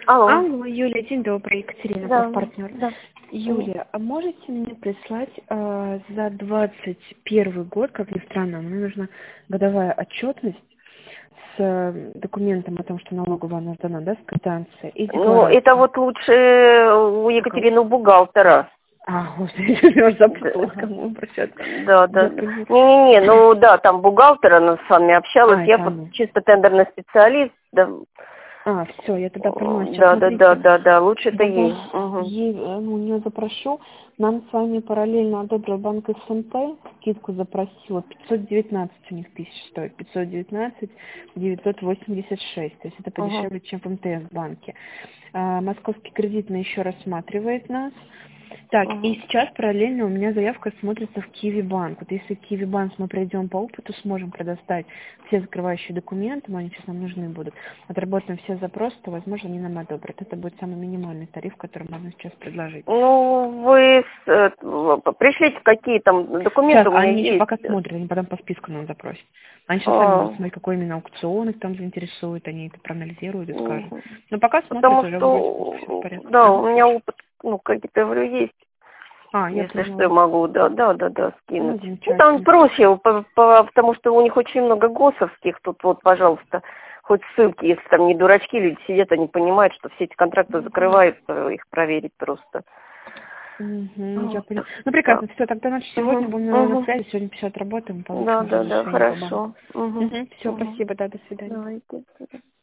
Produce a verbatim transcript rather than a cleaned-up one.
Алло. Алло, Юлия, день добрый, Екатерина, Да, ваш партнер. да. Юлия, а можете мне прислать э, за двадцать первый год, как ни странно, мне нужна годовая отчетность с э, документом о том, что налоговая она сдана, да, с квитанцией и Ну, декларацией. это вот лучше у Екатерины у бухгалтера. А, господи, я уже запуталась, к кому обращаться. Да, да. Я да. поняла. Не-не-не, ну да, там бухгалтер, она с вами общалась, А, я это вот она. чисто тендерный специалист. Да, А, все, я тогда поняла. Сейчас, да, да, да, смотрите, да, да, лучше это давай ей. Угу. ей, э, ну, у нее запрошу. Нам с вами параллельно одобрил банк СНП, скидку запросила. пятьсот девятнадцать у них тысяч стоит. пятьсот девятнадцать девятьсот восемьдесят шесть. То есть это Угу. подешевле, чем в МТС банке. А, московский кредитный еще рассматривает нас. Так, Угу. и сейчас параллельно у меня заявка смотрится в Киви банк. Вот если Киви банк мы пройдем по опыту, сможем предоставить все закрывающие документы, но они сейчас нам нужны будут. Отработаем все запросы, то, возможно, они нам одобрят. Это будет самый минимальный тариф, который можно сейчас предложить. Ну, вы с- э, пришлите, какие там документы Сейчас, у меня они еще есть. пока смотрят, они потом по списку нам запросят. Они сейчас сами будут А, смотреть, какой именно аукцион их там заинтересует, они это проанализируют и скажут. мгм. Но пока смотрят, Потому уже вроде все в что, порядке. да, Ага, у меня слушай. опыт, ну, какие-то, говорю, есть. А, я Если что, я поняла. могу, да, да, да, да, Ну, скинуть. Ну, там замечательно. проще, по- по- потому что у них очень много госовских. Тут вот, пожалуйста, хоть ссылки, если там не дурачки, люди сидят, они понимают, что все эти контракты закрывают, э, их проверить просто. Угу, я Вот, поняла. так Ну, что так. прекрасно. Все, тогда значит сегодня Угу, будем на, на угу. связи, сегодня пятьдесят работаем, Да, получим уже да, да, решение по банку. хорошо. Угу, Угу, все, угу. спасибо, да, до свидания. Давайте.